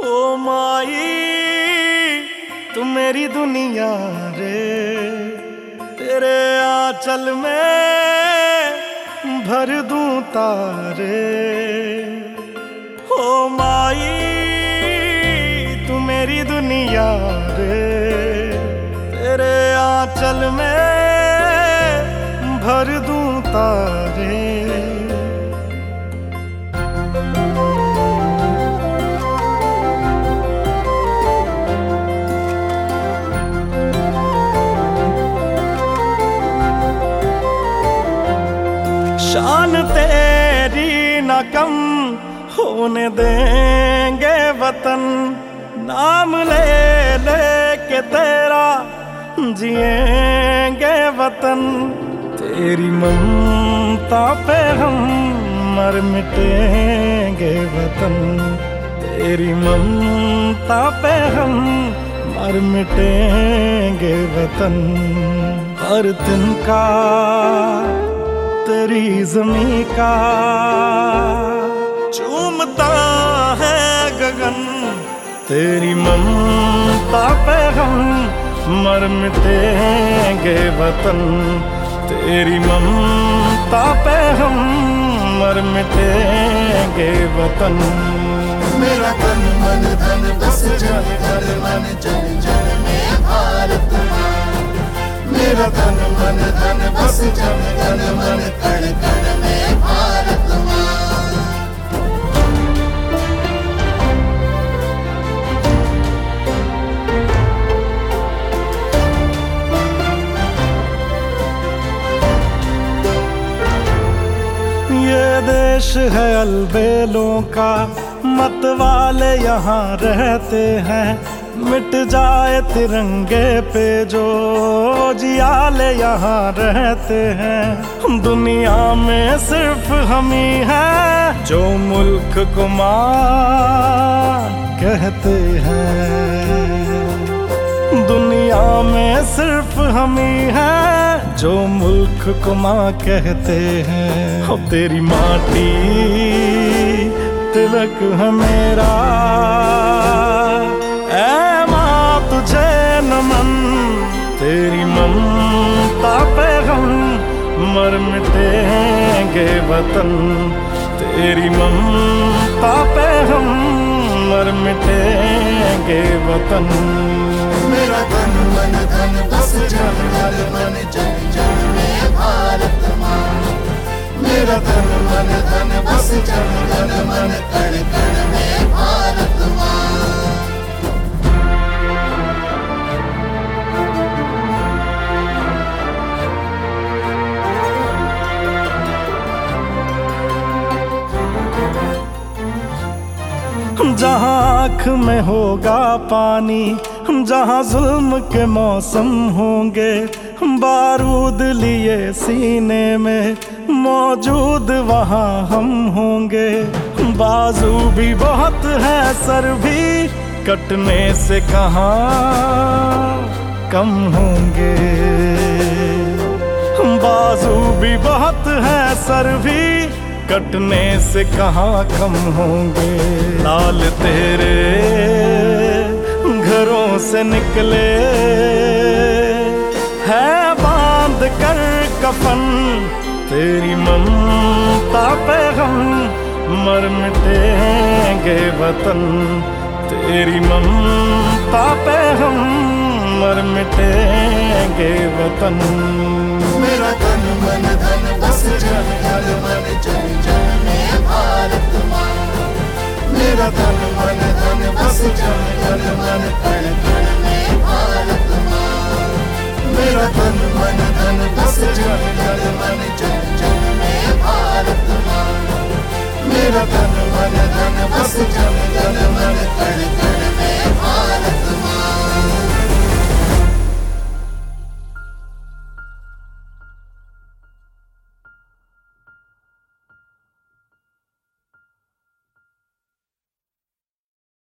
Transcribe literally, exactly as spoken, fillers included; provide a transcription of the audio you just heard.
ओ माई तू मेरी दुनिया रे, तेरे आंचल में भर दूं तारे। ओ माई तू मेरी दुनिया रे, तेरे आंचल में भर दूं तारे। शान तेरी न कम होने देंगे वतन, नाम ले ले के तेरा जिएंगे वतन। तेरी ममता पे हम मर मिटेंगे वतन, तेरी ममता पे हम मर मिटेंगे वतन। हर दिन का तेरी ज़मीं का चूमता है गगन, तेरी ममता पे हम मर मिटेंगे वतन, तेरी ममता पे हम मर मिटेंगे वतन। मेरा तन मन धन बस जन घर मन जन जन में भारत माँ। मेरा तन मन धन बस जन जन मन कण कण में भारत माँ। ये देश है अलबेलों का, मत वाले यहाँ रहते हैं। मिट जाए तिरंगे पे जो जियाले यहाँ रहते हैं। दुनिया में सिर्फ हम ही हैं जो मुल्क को माँ कहते हैं। दुनिया में सिर्फ हम ही हैं जो मुल्क को माँ कहते हैं। हो तेरी माटी तिलक है मेरा, ऐ माँ तुझे नमन। तेरी ममता पे हम मर मिटेंगे वतन, तेरी ममता पे हम मर मिटेंगे वतन। मेरा तन मन धन बस जन घर मन जन जन में भारत माँ। मेरा तन मन धन बस जन घर मन कण कण में भारत माँ। जहाँ आँख में होगा पानी, जहाँ जुल्म के मौसम होंगे, बारूद लिए सीने में मौजूद वहाँ हम होंगे। बाजू भी बहुत है सर भी कटने से कहाँ कम होंगे। बाजू भी बहुत है सर भी कटने से कहाँ कम होंगे। लाल तेरे घरों से निकले है बांध कर कफन, तेरी ममता पे हम मर मिटेंगे वतन, तेरी ममता पे हम मर मिटेंगे वतन। मेरा तन मन धन बस जन घर मन जन जन में भारत माँ। मेरा तन मन धन बस जन घर मन कण कण में भारत माँ। मेरा तन मन धन बस जन घर मन जन जन में भारत माँ। मेरा तन